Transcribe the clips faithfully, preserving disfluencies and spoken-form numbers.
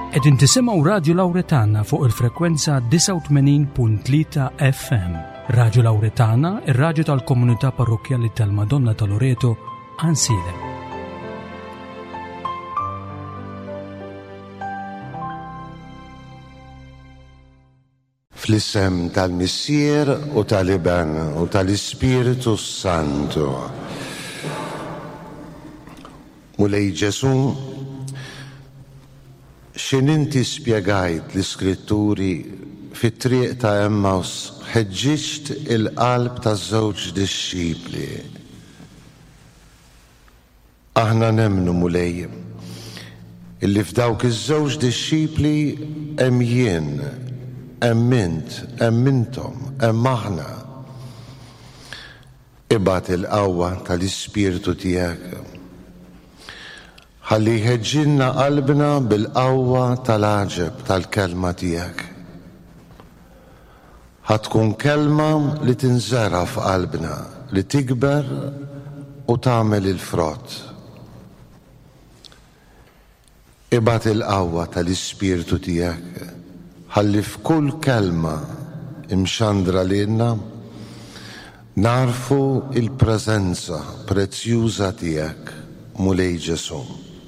Qegħdin tisimgħu Radju Lawretana fuq il-frekwenza tisa' u tmenin punt tlieta F M. Radju Lawretana, ir-radju tal-Komunità Parrokjali tal-Madonna ta' Loreto, Ansilem. Fl-isem tal-Missier u tal-Iban u tal-Ispiritu Santu. Mulej Ġesu, xin inti spjegajt l-iskritturi fit-triq ta' Emmaus ħeġġiġt il-qalb ta' żewġ disċipli. Aħna nemnu mulej illi f'dawk iż-żewġ disċipli hemm jien, hemm int, hemm intom, hemm aħna. Ibgħat il-qawwa tal-Ispiritu tiegħek ħalli jħeġġilna qalbna bil-qawwa tal-għaġeb tal-kelma tiegħek. Ħatkun kelma li tinżera f'qalbna, li tikber u tagħmel il-frott. Ibgħat il-qawwa tal-Ispiritu tiegħek ħalli f'kull kelma imxandra lilna narfu il-preżenza prezzjuża tiegħek mulej Ġesu.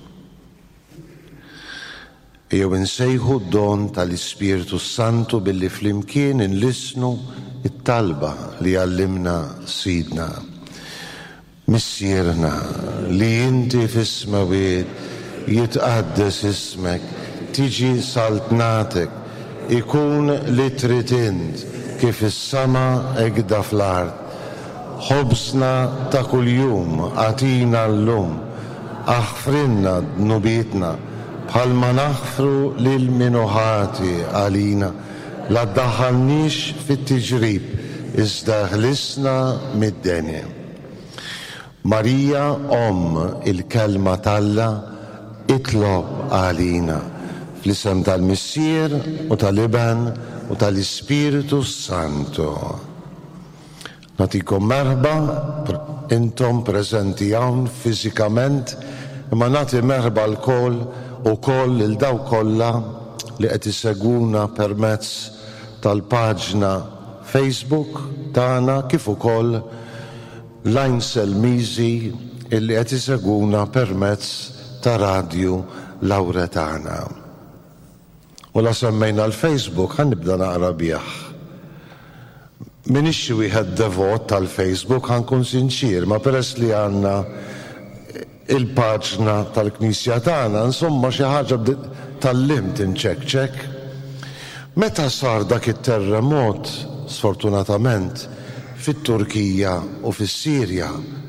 Jew insejħu d-don tal-Ispiritu Santu billi flimkien inlisnu it-talba li għallimna Sidna. Missierna li inti fis-smawiet jitqaddes ismek, tiġi saltnatek, ikun li trid int kif is-sama egda fl-art. Ħobsna ta' kuljum għatina llum, aħfrinna dnubietna bħalma naħfru lil minuħati għalina, la ddaħħalniex fit-tiġrib, iżda ħlisna mid-denja. Marija Om il-kelma talla itlob għalina fl-isem tal-Missier u tal-Iban u tal-Ispiritu Santu. Natikom merħba, intom preżenti hawn fiżikament, imma nagħti merħba l-koll u koll il-daw kollha li qed isegwuna permezz tal-paġna Facebook tagħna kif ukoll l-Ainsel Miżi illi qed isegwuna permezz ta' Radju Lawretana. U la semmejna l-Facebook ħannibda naqra bih. Minix wieħed devot tal-Facebook ħankun sinċir, ma peress li għandna il-paġna tal-Knisja tagħna, insomma xi ħaġa tal-limt inċekċek. Meta sar dak it-terremot, sfortunatament, fit-Turkija u fis-Sirja,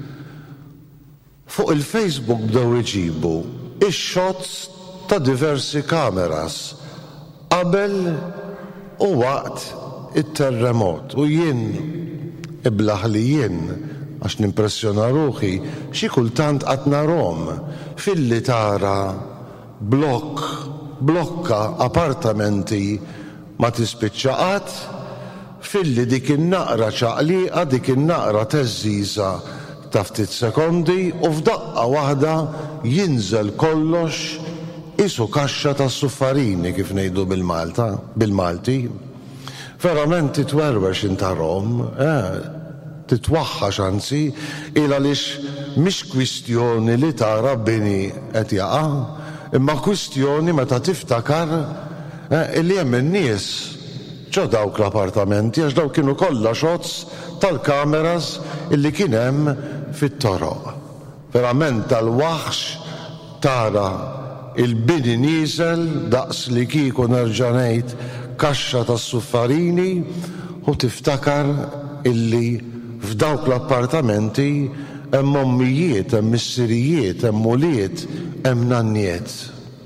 fuq il-Facebook bdew iġibu ix-shots ta' diversi kameras qabel u waqt it-terremot. U jien iblaħ li jien għax nimpressjona ruħi, xi kultant qatt narhom filli tara blokk, blokka apartamenti ma tispiċċa qatt, filli dik in-naqra ċaqliqa, dik in-naqra teżżiża ta' ftit sekondi u f'daqqa waħda jinżel kollox isu kaxxa ta' suffarini kif ngħidu bil-Malta, bil-Malti. Verament titwerwex intarhom, eh, titwaħħax anzi, il għaliex mhix kwistjoni li tara bini qed jaqa', imma kwistjoni meta tiftakar li hemm in-nies ġo dawk l-appartamenti għax dawk kienu kollha shots tal-kameras illi kien hemm fit-toroq. Verament tal-waħx tara il-bini nieżel daqs li kieku nerġa' ngħid kaxxa tas-suffarini u tiftakar illi f'dawk l-appartamenti hemm ommijiet, hemm missirijiet, hemm muliet, hemm nanniet.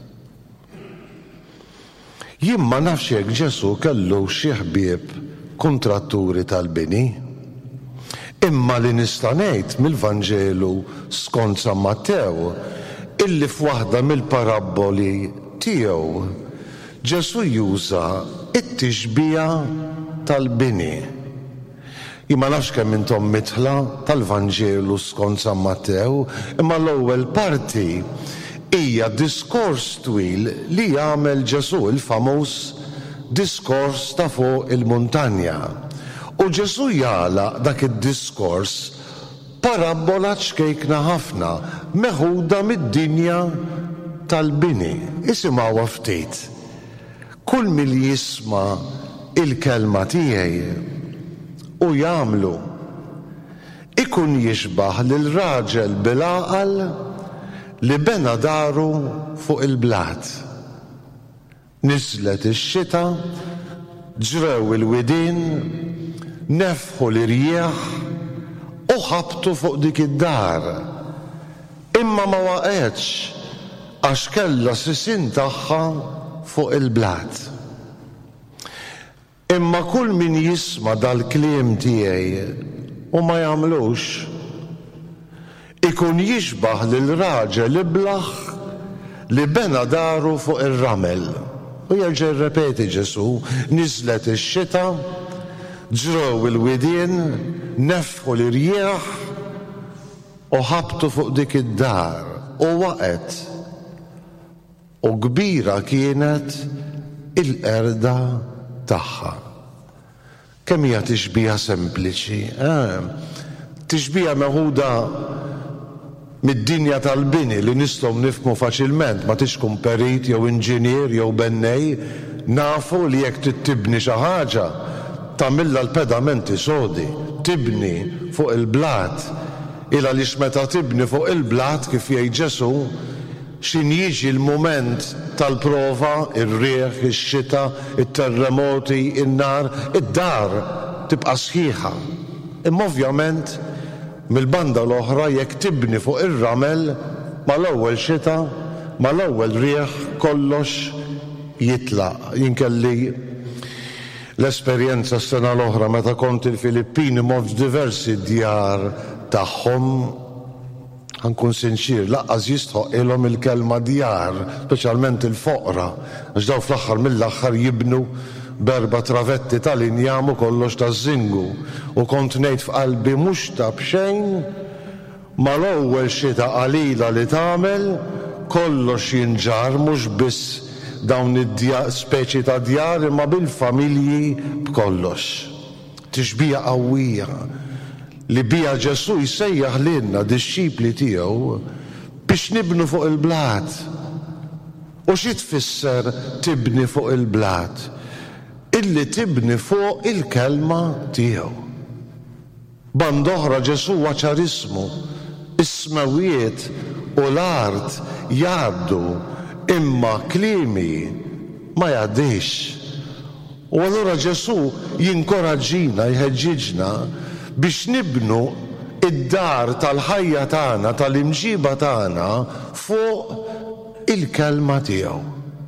Jien ma nafx jekk Ġesu kellu xi ħbieb kontratturi tal-bini. Imma li nista' ngħid mill-Vanġelu skont San Mattew illi f'waħda mill-parabboli tiegħu Ġesu juża it-tixbija tal-bini. Jien ma nafx kemm intom mitħla tal-Vanġelu skont San Mattew, imma l-ewwel parti hija diskors twil li jagħmel Ġesu, il-famuż diskors ta' fuq il-muntanja. U Ġesu jagħlaq dak id-diskors parabola ċkejkna ħafna meħuda mid-dinja tal-bini. Isimgħuha ftit. Kull min jisma' il-kelma tiegħi u jagħmlu ikun jixbaħ lil raġel bil-għaqal li bena daru fuq il-blat. Niżlet ix-xita, ġrew il-widien, nefħu l-irjieħ u ħabtu fuq dik id-dar. Imma ma waqgħetx għax kellha sisin tagħha fuq il-blat. Imma kull min jisma' dal-kliem tiegħi u ma jagħmlux ikun jixbaħ lil raġel iblaħ li bena daru fuq ir-ramel. U jerġa' jirrepeti Ġesu, niżlet ix-xita, ġrew il-widien, nefħu l-irjieħ u ħabtu fuq dik id-dar u waqgħet. U kbira kienet il-qerda tagħha. Kemm hija tixbija sempliċi, eh? Tixbija meħuda mid-dinja tal-bini li nistgħu nifhmu faċilment, ma tixkun perit jew inġinier jew bennej, nafu li jekk tittibni xi ħaġa tagħmilha l-pedamenti sodi, tibni fuq il-blat, ila li meta tibni fuq il-blat kif jgħid Ġesu, xin jiġi l-moment tal-prova, ir-rieħ, ix-xita, it-terremoti, in-nar, id-dar tibqa' sħiħa. Imma ovvjament mill-banda l-oħra jekk tibni fuq ir-ramel mal-ewwel xita, mal-ewwel rieħ kollox jitlaq. Jinkelli l-esperjenza s-sena l-oħra meta kont il-Filippini mort diversi djar tagħhom. Ħankun sinċir, laqqas jistħoq ilhom il-kelma djar, speċjalment il-foqra, għax daw fl-aħħar mill-aħħar jibnu berba travetti tal-injam u kollox ta' żingu. U kont ngħid f'qalbi mhux ta' b'xejn, mal-ewwel xita qalila li tagħmel kollox jinġar mhux biss dawn id-speċi ta' djar imma bil-familji b'kollox. Tixbija qawwija li bija Ġesu jsejjaħ lilna dix-xipli tiegħu biex nibnu fuq il-blat. U xi tfisser tibni fuq il-blat? Illi tibni fuq il-kelma tiegħu. Band oħra Ġesu ċarismu, is-smawijiet u l-art jgħaddu imma kliemi ma jgħaddix. U allura Ġesu jinkoraġġina, jħeġġiġna biex nibnu id-dar tal-ħajja tagħna, tal-imġiba tagħna fuq il-kelma tiegħu.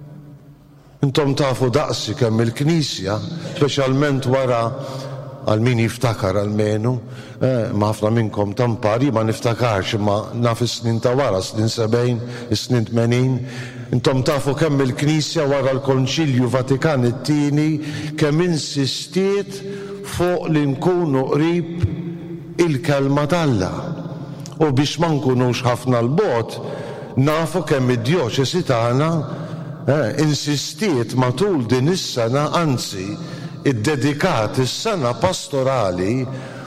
Intom tafu daqsi kemm il-Knisja, speċjalment wara għal min jiftakar almenu, eh, ma ħafna minnkom tampari ma niftakarx imma naf is-snin ta' wara, snin sebgħin, is-snin tmenin. Intom tafu kemm il-Knisja wara l-Konċilju Vatikan it-tieni kemm insistiet fuq li nkunu qrib il-kelma t'Alla. U biex ma nkunux ħafna l-bogħod, nafu kemm id-djoċesi tagħna eh, insistiet matul din is-sena, anzi iddedikat is-sena pastorali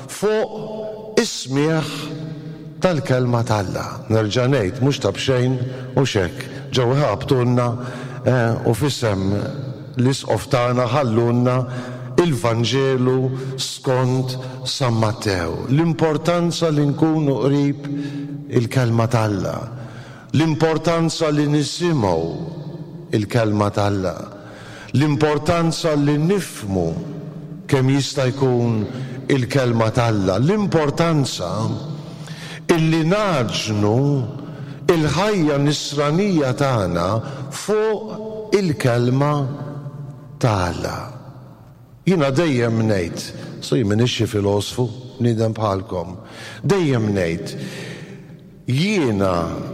fuq ismieħ tal-kelma t'Alla. Nerġa' ngħid mhux ta' bxejn u xekk. Ġew ħabtulna eh, u f'isem l-isqof tagħna ħallulna il-Vanġelu skont San Mattew. L-importanza li nkunu qrib il-kelma t'Alla. L-importanza li nisimgħu il-kelma t'Alla. L-importanza li nifhmu kemm jista' jkun il-kelma t'Alla. L-importanza illi naġnu il-ħajja nisranija tagħna fuq il-kelma t'Alla. Jina dejjem ngħid, so jien minixxi filosfu, nidem bħalkom, dejjem ngħid, jiena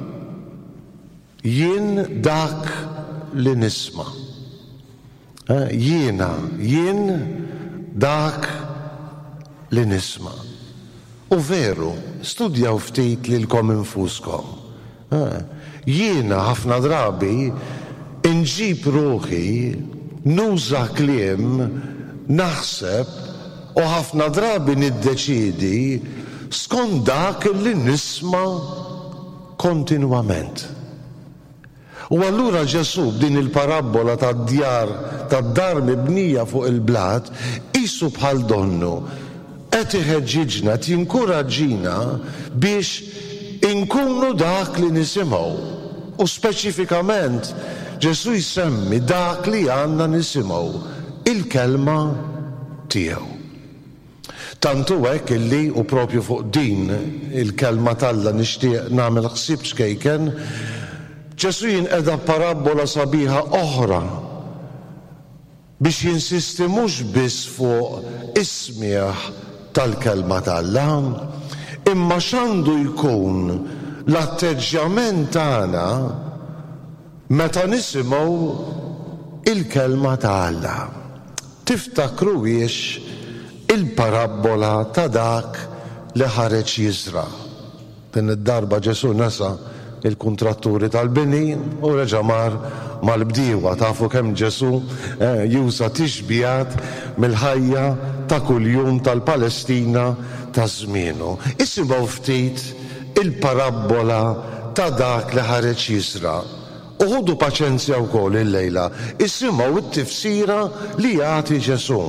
jien dak li nisma. Eh, jiena jien dak li nisma. U veru, studjaw ftit lilkom infuskom. Jiena ħafna drabi inġib ruħi, nuża kliem, naħseb u ħafna drabi niddeċidi skont dak li nisma' kontinwament. U allura Ġesu b'din il-parabola tad-djar, tad-dar mibnija fuq il-blat, qisu bħal donnu qed iħeġġiġna, qed jinkoraġġina biex inkunu dak li nisimgħu. U speċifikament Ġesu jsemmi dak li għandna nisimgħu, il-kelma tiegħu. Tantu hekk illi u propju fuq din il-kelma talla nixtieq nagħmel ħsieb xkejken, Ġesu jinqeda parabola sabiħa oħra biex jinsisti mhux biss fuq ismieħ tal-kelma talla, imma x'għandu jkun l-atteġġjament tagħna meta nisimgħu il-kelma ta' Alla. Tiftakru wiex il-parabola ta' dak li ħareġ jiżra. Din id-darba Ġesu nesa il-kuntratturi tal-bini u reġa' mar mal-bdiewa. Tafu kemm Ġesu eh, juża tixbijat mill-ħajja ta' kuljum tal-Palestina ta' żmienu. Isimgħu ftit il-parabola ta' dak li ħareġ jiżra. U ħudu paċenzja wkoll il-lejla, isimgħu t-tifsira li jagħti Ġesu.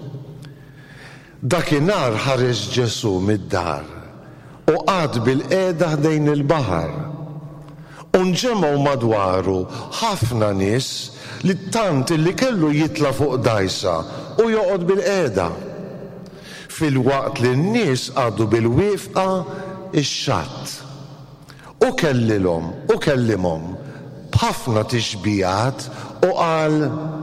Dakinhar ħareġ Ġesu mid-dar u qagħad bil-qiegħda ħdejn il-baħar. U nġemgħu madwaru ħafna nies li tant li kellu jitla fuq dajsa u joqgħod bil-qiegħda. Filwaqt li n-nies għaddu bil-wieqfa ix-xatt. U kellilhom u kellimhom b'ħafna tixbijat u qal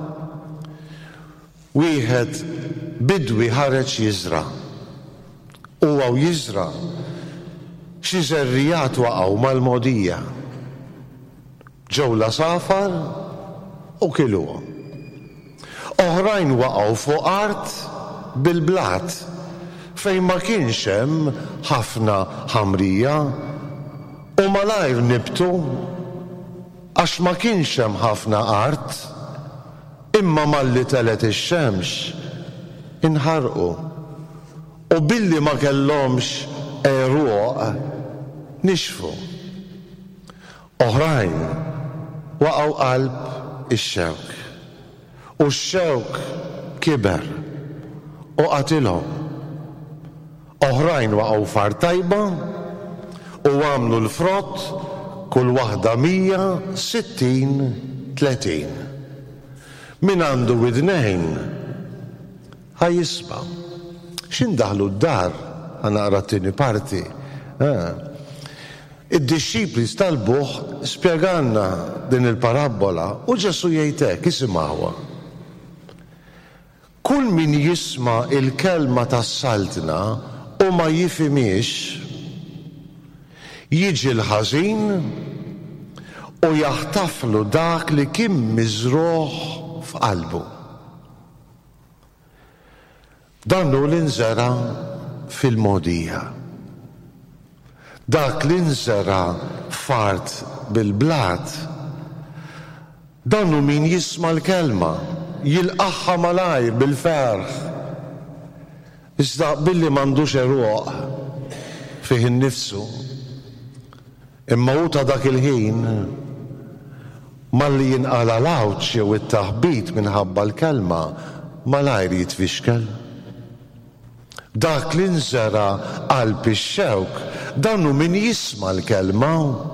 wieħed bidwi ħareġ jiżra. U għaw jiżra xi żerrijat waqgħu mal-mogħdija. Ġew la safar u kiluhom. Oħrajn waqgħu fuq art bil-blat fejn ma kienx hemm ħafna ħamrija u malajr nibtu għax ma kienx hemm ħafna art, imma malli telet ix-xemx inħarqu u billi ma kellhomx għeruq nixfu. Oħrajn waqgħu qalb ix-xewk u x-xewk kiber u qatilhom. Oħrajn waqgħu far tajba u għamlu l-frott kull waħda mija sittin tletin. Min għandu widnejn ħajjisma'. X'indaħlu d-dar ħanaqra t-tieni parti. Id-disċipli tal-buħ spjeganna din il-parabola u Ġesu jgħid hekk, isimgħuha. Kull min jisma' il-kelma tas-saltna u ma jifhimiex jiġi l-ħażin u jaħtaflu dak li kien miżruh f'qalbu. Dan hu l-inżera fil-mogħdija. Dak li nżera fart bil-blat, dan hu min jisma' l-kelma, jilqaħħa malajr bil-ferħ. Iżda billi m'għandux eruq fih innifsu. Imma hu ta' dak il-ħin malli jinqala l-għawġ jew it-taħbit minħabba l-kelma malajr jitfixkel. Dak li nżera qalb ix-xewk dan hu min jisma' l-kelma.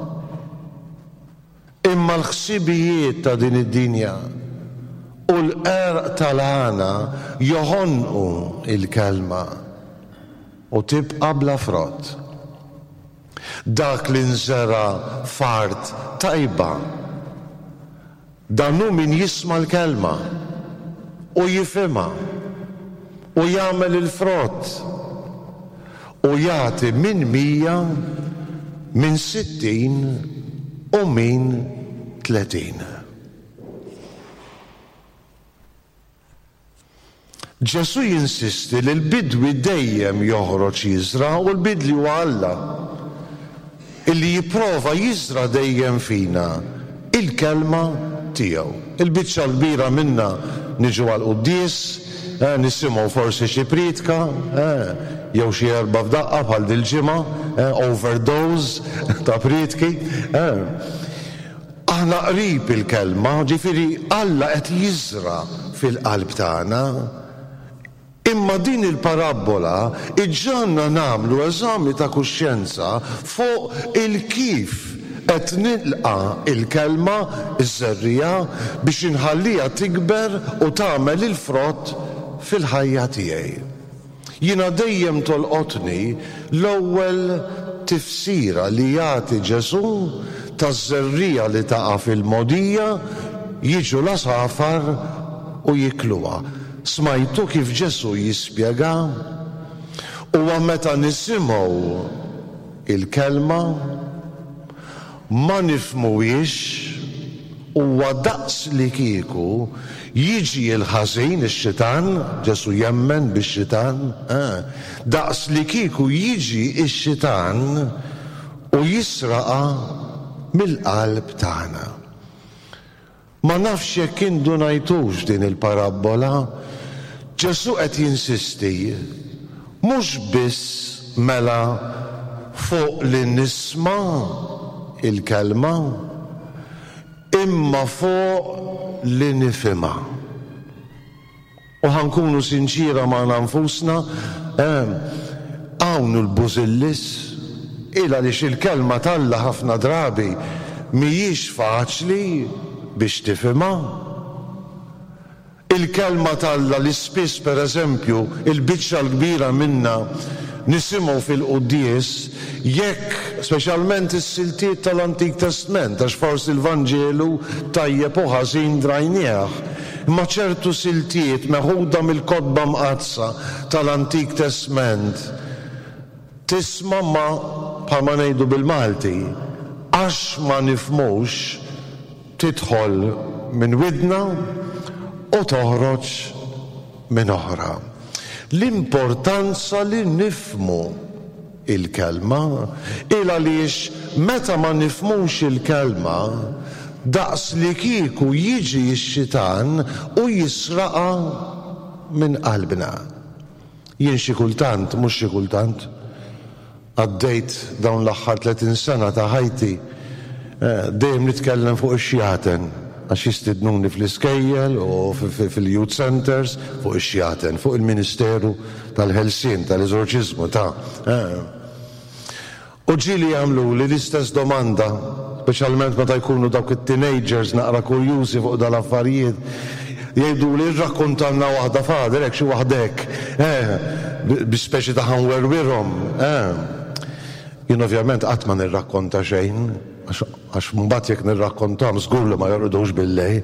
Imma l-ħsibijiet ta' din id-dinja u l-qerq tal-għana joħonqu il-kelma u tibqa' bla frott. Dak li nżera fart tajba dan hu min jisma' l-kelma u jifhimha u jagħmel il-frott u jagħti minn mija, minn sittin u minn tletin. Ġesu jinsisti li l-bidwi dejjem joħroġ jiżra u l-bidli huwa Alla. illi jipprova jiżra dejjem fina il-kelma tiegħu. Il-biċċa l-kbira minna niġu għal-quddies, eh, nisimgħu forsi xi pritka, eh, jew xi erba' f'daqqa bħal dil-ġimgħa, eh, overdose ta' pritki. Eh. Aħna qrib il-kelma, ġifieri Alla qed jiżra fil-qalb tagħna. Imma din il-parabola iġġanna nagħmlu eżami ta' kuxjenza fuq il-kif qed nilqa il-kelma iż-żerrija biex inħallija tikber u tagħmel il-frott fil-ħajja tiegħi. Jiena dejjem tolqotni l-ewwel tifsira li jagħti Ġesu taż-żerrija li taqa' fil-mogħdija jiġu l-asafar u jikluha. Smajtu kif Ġesu jispjega huwa meta nisimgħu il-kelma ma nifhmuhiex huwa daqs li kieku jiġi l-ħażin ix-xitan, Ġesu jemmen bix-xitan, eh, daqs li kieku jiġi x-xitan u jisraqa mill-qalb tagħna. Ma nafx jekk indunajtux din il-parabola, Ġesu qed jinsisti mhux biss mela fuq li nisma' il-kelma, imma fuq li nifhimha. U ħankunu sinċira ma' nfusna, hawn il-bużillis ila li il-kelma talla ħafna drabi mhijiex faċli biex tifhimha. Il-kelma talla li spiss pereżempju il-biċċa l-kbira minna nisimgħu fil-quddies jekk speċjalment is-siltiet tal-Antik Testament għax forsi l-Vanġelu tajjeb u ħażin drajnieh. Imma ċertu siltiet meħuda mill-kotba mqazza tal-Antik Testament tisma' ma bħalma ngħidu bil-Malti għax ma nifhmux tidħol minn widna u toħroġ minn oħra. L-importanza li nifhmu il-kelma il għaliex meta ma nifhmux il-kelma daqs li kieku jiġi x-xitan u jisraqa minn qalbna. Jien xi kultant, mhux xi kultant, għaddejt dawn l-aħħar tletin sena ta' ħajti dejjem nitkellem fuq ix-xjaten għax jistidnuni fl-iskejjel u fil-youth centers fuq ix-xjaten, fuq il-Ministeru tal-Ħelsien, tal-Eżorċiżmu ta' u ġieli jagħmlu li l-istess domanda, speċjalment meta jkunu dawk it-teenagers naqra kurjużi fuq dal-affarijiet, jgħidu li rrakkuntanna waħda fader hekk xi waħdek, bi speċi ta' ħanwerwirhom. Jien ovvjament qatt ma nirrakkonta xejn, għax mbagħad jekk nirrakkontam żgur li ma jorqodux billej.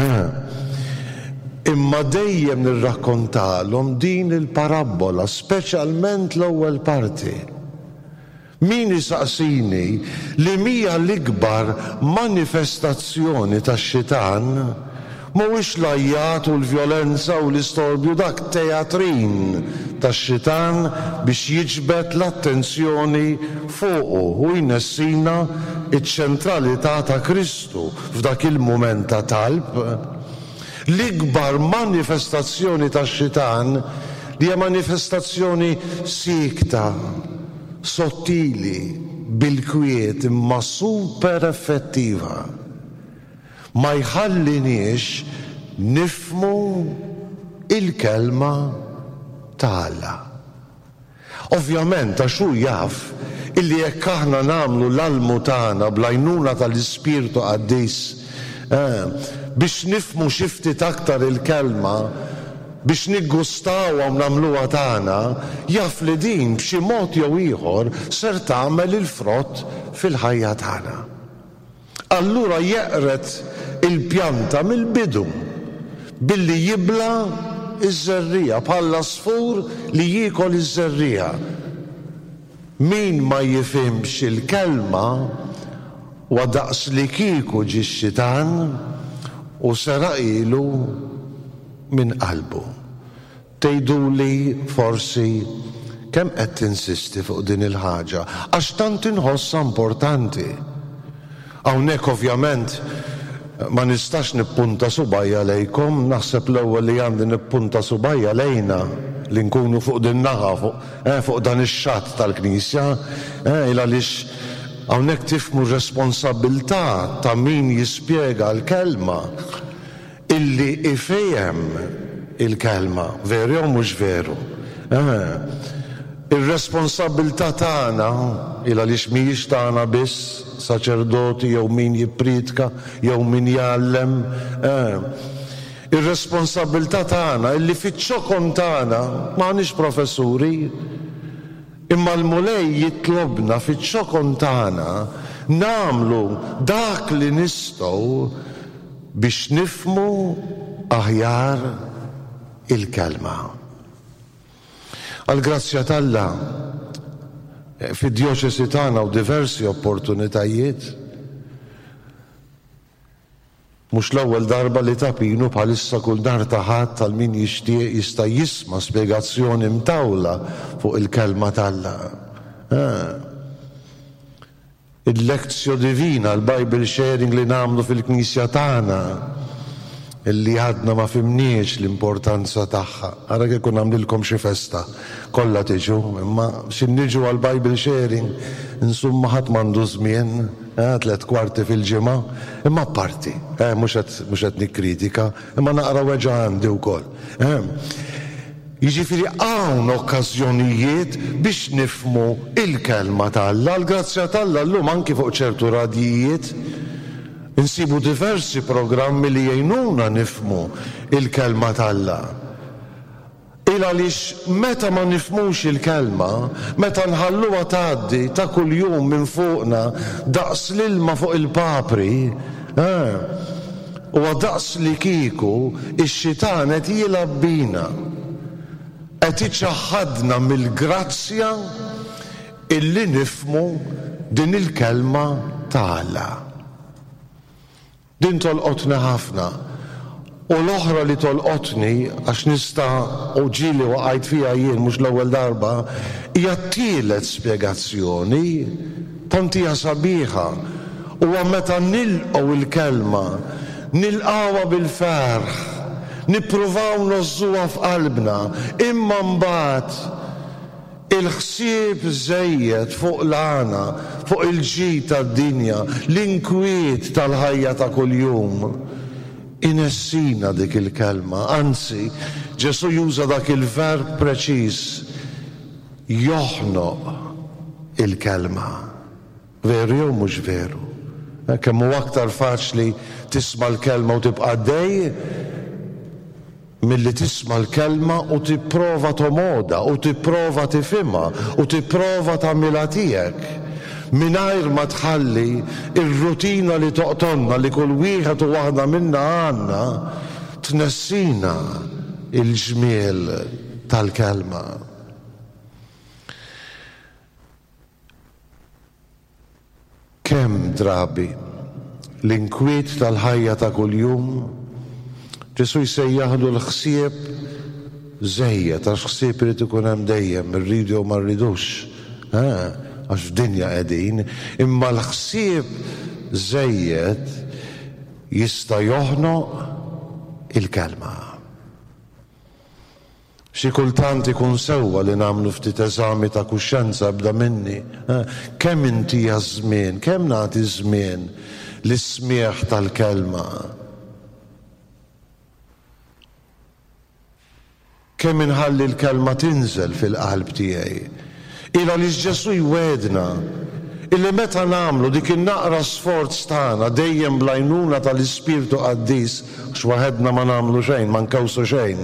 Imma dejjem nirrakkontalhom din il-parabola, speċjalment l-ewwel parti. Min isaqsini li mija l-ikbar manifestazzjoni tax-xitan mhuwiex l-ajjat u l-vjolenza u l-istorbju dak teatrin tax-xitan biex jiġbed l-attenzjoni fuqu u jnessina iċ-ċentralità ta' Kristu f'dak il-mument ta' talb. L-ikbar manifestazzjoni tax-xitan li hija manifestazzjoni sikta, sottili, bil-kwiet imma super effettiva. Ma jħalliniex nifmu il-kelma ta' Alla. Ovvjament għax hu jaf illi jekk aħna nagħmlu l-almu tagħna bl-għajnuna tal-Ispirtu Qaddis biex nifmu xi ftit aktar il-kelma biex niggustawha u nagħmluha tagħna, jaf li din b'xi mod jew ieħor ser tagħmel il-frott fil-ħajja tagħna. Allura jeqret il-pjanta mill-bidu billi jibla iż-żerrija bħala sfur li jiekol iż-żerrija. Min ma jifhimx il-kelma wa daqs li kieku ġie x-xitan u seraqilu minn qalbu. Tgħiduli forsi kemm qed tinsisti fuq din il-ħaġa għax tant inħossha importanti. Hawnhekk ovvjament ma nistax nippunta subajja lejkom, naħseb l-ewwel li għandi nippunta subajja lejna li nkunu fuq din naħa fuq, eh, fuq dan ix-xatt tal-Knisja, eh, il għaliex hawnhekk tifhmu responsabilità ta' min jispjega l-kelma illi ifejjem il-kelma, veru jew mhux veru. Eh, Ir-responsabilità tagħna il għaliex mhijiex tagħna biss saċerdoti jew min jippritka jew min jgħallem. Eh, Ir-responsabilità tagħna illi fiċ-ċokon tagħna m'għandniex professuri, imma l-mulej jitlobna fiċ-ċokon tagħna nagħmlu dak li nistgħu biex nifhmu aħjar il-kelma. Għal-grazzja t'Alla fid-djoċesi tagħna u diversi opportunitajiet mhux l-ewwel darba li tapinu bħalissa kull dar taħat tal-min jixtieq jista' jisma' spjegazzjoni mtawla fuq il-kelma t'Alla. Il-lezzjo divina, l-Bible sharing li nagħmlu fil-Knisja tagħna illi għadna ma fimniex l-importanza tagħha. Ara kif kun għamlilkom xi festa kollha tiġu, imma x'in niġu għal Bible sharing insumma ħadd m'għandu żmien, tliet kwarti fil-ġimgħa, imma parti, mhux qed mhux qed nikkritika, imma naqra weġa' għandi wkoll. Jiġifieri hawn okkażjonijiet biex nifhmu il-kelma t'Alla, l-grazzja t'Alla llum anki fuq ċertu radjijiet insibu diversi programmi li jgħinuna nifhmu il-kelma t'Alla. Il għaliex meta ma nifhmux il-kelma, meta nħalluha tgħaddi ta' kuljum minn fuqna daqs l-ilma fuq il-papri, huwa daqs li kieku ix-xitan qed jilgħab bina, qed iċaħħadna mill-grazzja illi nifhmu din il-kelma t'Alla. Din tolqotni ħafna. U l-oħra li tolqotni għax nista' u ġili waqgħid fiha jien mhux l-ewwel darba hija t-tielet spjegazzjoni tant hija sabiħa. Huwa meta nilqgħu il-kelma, nilqgħuha bil-ferħ, nippruvaw nożżuha f'qalbna, imma mbagħad il-ħsieb żejjed fuq l-għana, fuq il-ġid tad-dinja, l-inkwiet tal-ħajja ta' kuljum. Inessina dik il-kelma, anzi, Ġesu juża dak il-verb preċiż, joħnoq il-kelma. Veru jew mhux veru? Kemm huwa aktar faċli tisma' l-kelma u tibqa' dej milli tisma' l-kelma u tipprova tomoda u tipprova tifhimha u tipprova tagħmilha tiegħek mingħajr ma tħalli ir-rutina li toqtonna li kull wieħed u waħda minna għandna tnessina il-ġmiel tal-kelma. Kemm drabi l-inkwiet tal-ħajja ta' kuljum Ġesu jsejjaħlu l-ħsieb żejjed, għax ħsieb irid ikun hemm dejjem, irridu jew ma rridux, għax f'dinja qegħdin, imma l-ħsieb żejjed jista' joħnoq il-kelma. Xi kultant ikun sewwa li nagħmlu ftit eżami ta' kuxjenza bda minni, kemm inti żmien, kemm nagħti żmien l-ismieħ tal-kelma. Kemm inħalli l-kelma tinżel fil-qalb tiegħi. Ila li Ġesu jwedna illi meta nagħmlu dik in-naqra sforz tagħna dejjem bl-għajnuna tal-Ispirtu Qaddis x'waħedna ma nagħmlu xejn, ma nkawsu xejn.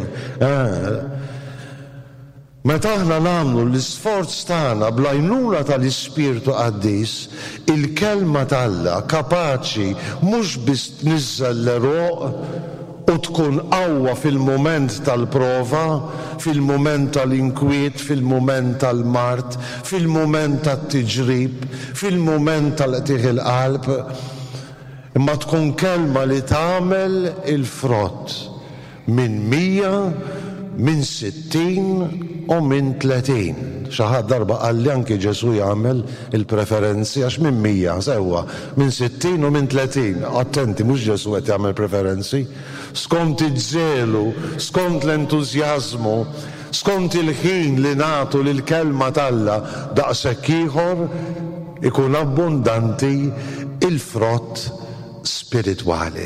Meta aħna nagħmlu l-isforz tagħna bl-għajnuna tal-Ispirtu Qaddis, il-kelma t'Alla kapaċi mhux biss tniżżel l-eruq u tkun qawwa fil-mument tal-prova, fil-mument tal-inkwiet, fil-mument tal-mart, fil-mument tat-tiġrib, fil-mument tal-qtieħ il-qalb, imma tkun kelma li tagħmel il-frott minn mija minn sittin u minn tletin. Xi ħadd darba qalli anki Ġesu jagħmel il-preferenzi għax minn mija sewwa minn sittin u minn tletin. Attenti, mhux Ġesu qed jagħmel preferenzi. Skont iż-żelu, skont l-entużjażmu, skont il-ħin li nagħtu lill-kelma t'Alla daqshekk ieħor ikun abbundanti il-frott spiritwali.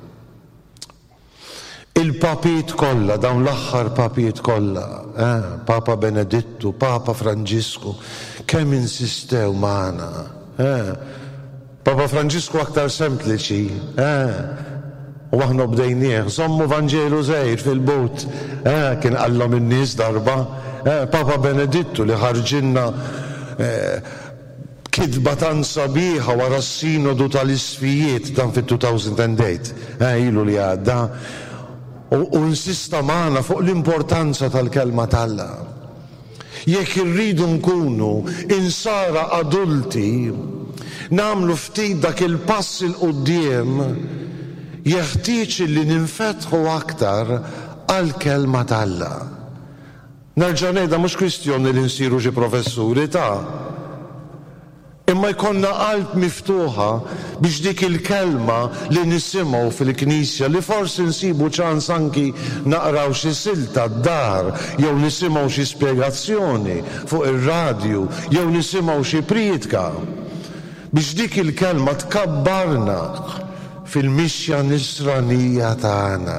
Il-papijiet kollha, dawn l-aħħar papijiet kollha, eh, Papa Benedittu, Papa Franġisku, kemm insistew magħna. Eh. Papa Franġisku aktar sempliċi, eh. u aħna bdejnieh, żommu Vanġelu żgħir fil-but, eh, kien qallhom in-nies darba. Eh, Papa Benedittu li ħarġilna eh, kidba tan sabiħa wara s-sinodu tal-isfijiet dan fit-two thousand eight, eh, ilu li għadda. U insista magħna fuq l-importanza tal-kelma t'Alla. Jekk irridu nkunu insara adulti, nagħmlu ftit dak il-pass il quddiem, jeħtieġ li ninfetħu aktar għall-kelma t'Alla. Nerġa' ngħidha mhux kwistjoni li nsiru xi professuri ta' imma jkollna qalb miftuħa biex dik il-kelma li nisimgħu fil-Knisja li forsi nsibu ċans anki naqraw xi silta d-dar jew nisimgħu xi spjegazzjoni fuq ir-radju jew nisimgħu xi priedka biex dik il-kelma tkabbarna fil-mixja nisranija tagħna.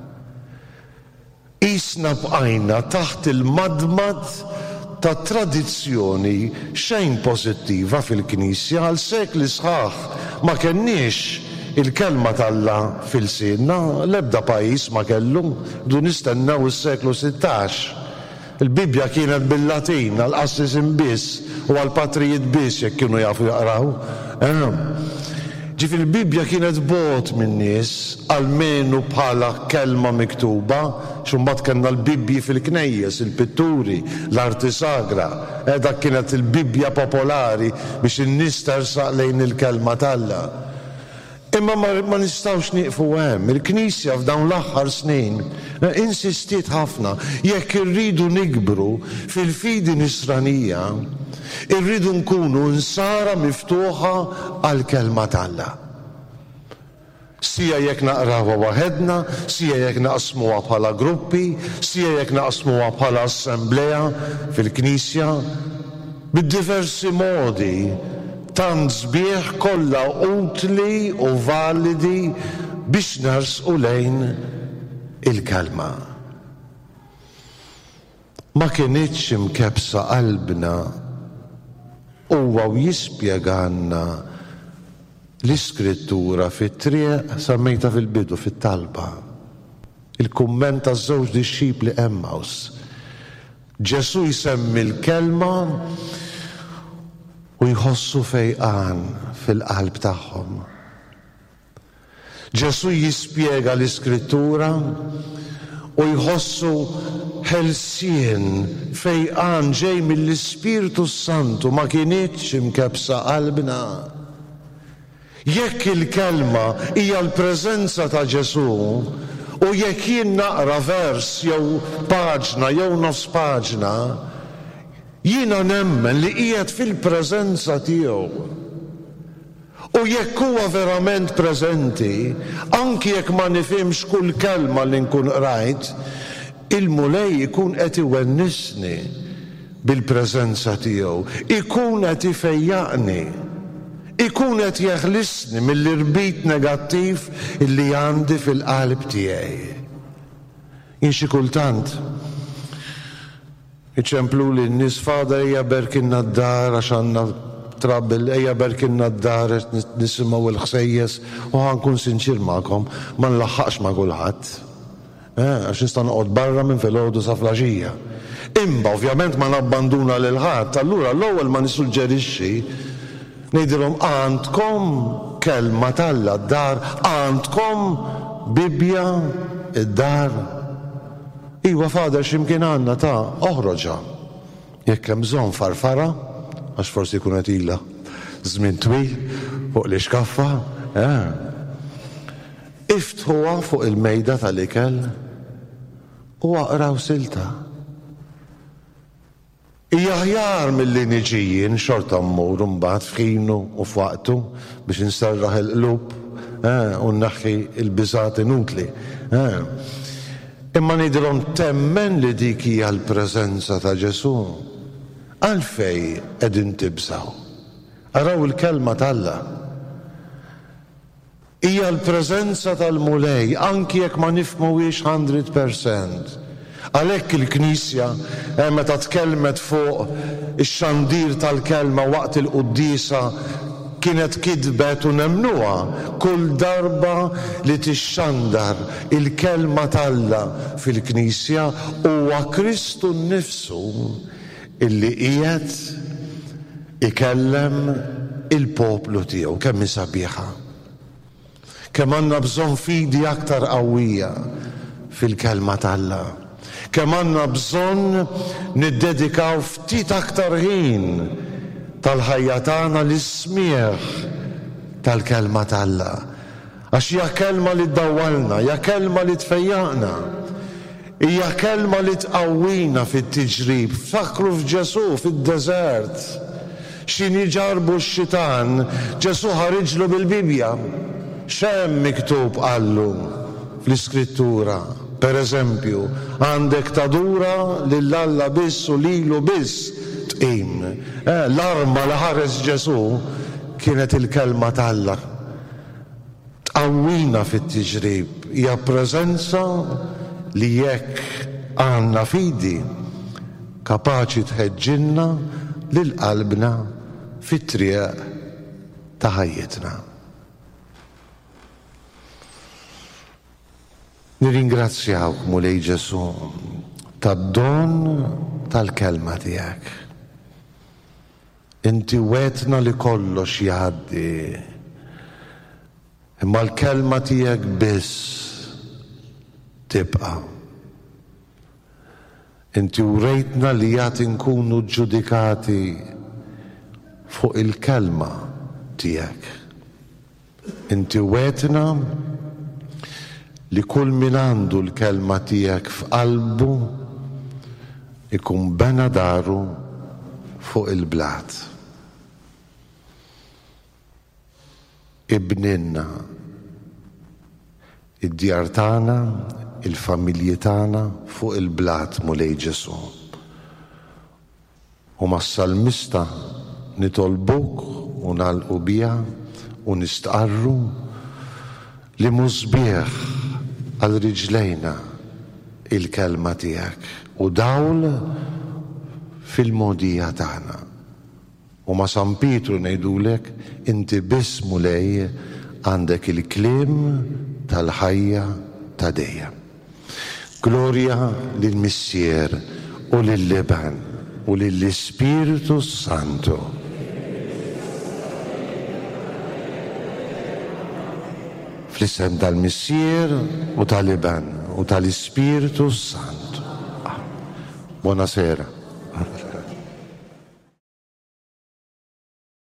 Qisna bqajna taħt il-madmad ta' tradizzjoni xejn pożittiva fil-Knisja għal sekli sħaħ ma kenniex il-kelma t'Alla fil-sienna, l-ebda pajjiż ma kellu, du nistennew is-seklu sittax. Il-Bibja kienet bil-Latin għall-qassisin biss u għall-patrijiet biss jekk kienu jafu jaqraw. Ġifi il-Bibja kienet bogħod min-nies almenu bħala kelma miktuba, xumbat kellna l-Bibji fil-knejjes, il-pitturi, l-arti sagra, dak kienet il-Bibja popolari biex in-nies tersaq lejn il-kelma t'Alla. Imma ma nistgħux nieqfu hemm, il-Knisja f'dawn l-aħħar snin insistiet ħafna jekk irridu nikbru fil-fidi nisranija, irridu nkunu nsara miftuħa għall-kelma t'Alla. Sija jekk naqrawha waħedna, sija jekk naqsmuha bħala gruppi, sija jekk naqsmuha bħala assembleja fil-Knisja, bid-diversi modi tant sbieħ kollha utli u validi biex nersqu lejn il-kelma. Ma kienitx imkebsa qalbna huwa jispjegalna l-iskrittura fit-triq semmejta fil-bidu fit-talba. Il-kumment taż-żewġ dixxipli Emmaus. Ġesu jsemmi l-kelma u jħossu fejqan fil-qalb tagħhom. Ġesu jispjega l-iskrittura u jħossu ħelsien fejqan ġej mill-Ispiritu Santu ma kienitx imkebsa qalbna. Jekk il-kelma hija l-preżenza ta' Ġesu u jekk jien naqra vers jew paġna jew nofs paġna, jiena nemmen li qiegħed fil-preżenza tiegħu. U jekk huwa verament preżenti, anki jekk ma nifhimx kull kelma li nkun qrajt, il-mulej ikun qed iwennisni bil-preżenza tiegħu, ikun qed ifejjaqni, ikun qed jeħlisni mill-irbit negattiv illi għandi fil-qalb tiegħi. Jien xi kultant iċemplu li n-nies fada ejja berkinna d-dar għax għandna trabbel, ejja berkinna d-dar nisimgħu l-ħsejjes u ħankun sinċir magħkom ma nlaħħaqx ma' kulħadd. Għax nista' noqgħod barra minn filgħodu sa flaxija. Imma ovvjament ma nabbanduna lil ħadd, allura l-ewwel ma nissuġġerixxi ngħidilhom għandkom kelma t'Alla d-dar, għandkom Bibja id-dar. Iwa fader x'imkien għandna ta' oħroġa. Jekk hemm bżonn farfara, għax forsi jkun qed ilha żmien twil fuq l-iskaffa, iftħuha fuq il-mejda tal-ikel u aqraw silta. Hija aħjar milli niġi jien xorta mmur mbagħad f'ħinu u f'waqtu biex insarraħ il-qlub u nnaħħi l-biżgħat inutli. Imma ngħidilhom temmen li dik hija l-preżenza ta' Ġesu. Għalfejn qegħdin tibżgħu. Araw il-kelma tal-Alla. Hija l-preżenza tal-mulej anki jekk ma nifhmuhiex one hundred percent. Għalhekk il-Knisja meta tkellmet fuq ix-xandir tal-kelma waqt il-qudiesa kienet kidbet u nemnuha kull darba li tixxandar il-kelma tal-Alla fil-Knisja huwa Kristu nnifsu illi qiegħed ikellem il-poplu tiegħu kemm hi sabiħa. Kemm għandna bżonn fidi aktar qawwija fil-kelma tal-Alla. Kemm għandna bżonn niddedikaw ftit aktar ħin tal-ħajja tagħna l-ismieħ tal-kelma tal-Alla. Għax hija kelma li ddawwalna, hija kelma li tfejjaqna, hija kelma li tqawwina fit-tiġrib. Fakru f'Ġesu fid-deżert. X'inhi ġarbu x-xitan, Ġesu ħariġlu bil-Bibja. X'hemm miktub qallu fl-Iskrittura? Per eżempju, għandek tadura lill-Alla biss u lilu biss tqim. Eh, l-arma li ħares Ġesu kienet il-kelma tal-Alla. Tqawwina fit-tiġrib, hija preżenza li jekk għandna fidi kapaċi tħeġġilna lil qalbna fit-triq ta' ħajjitna. Nirringrazzjawk mulej Ġesu tad-don tal-kelma tiegħek. Inti wetna li kollox jgħaddi, imma l-kelma tiegħek biss tibqa'. Inti urejtna li jagħti nkunu ġġudikati fuq il-kelma tiegħek. Inti wetna li kull min għandu l-kelma tiegħek f'qalbu ikun bena daru fuq il-blat. Ibninna id-djar tagħna, il-familji tagħna fuq il-blat mulej Ġesu. U mas-salmista nitolbuk u nagħlqu biha u nistqarru li mużbieħ għal riġlejna il-kelma tiegħek u dawl fil-modija tagħna. U ma' San Pietru ngħidulek inti biss mulej għandek il-kliem tal-ħajja ta' dejjem. Glorja lill-Missier u lill-Liban u lill-Ispiritu Santu. Fl-isem tal-Missier u tal-Liban u tal-Ispiritu Santu. Buonasera.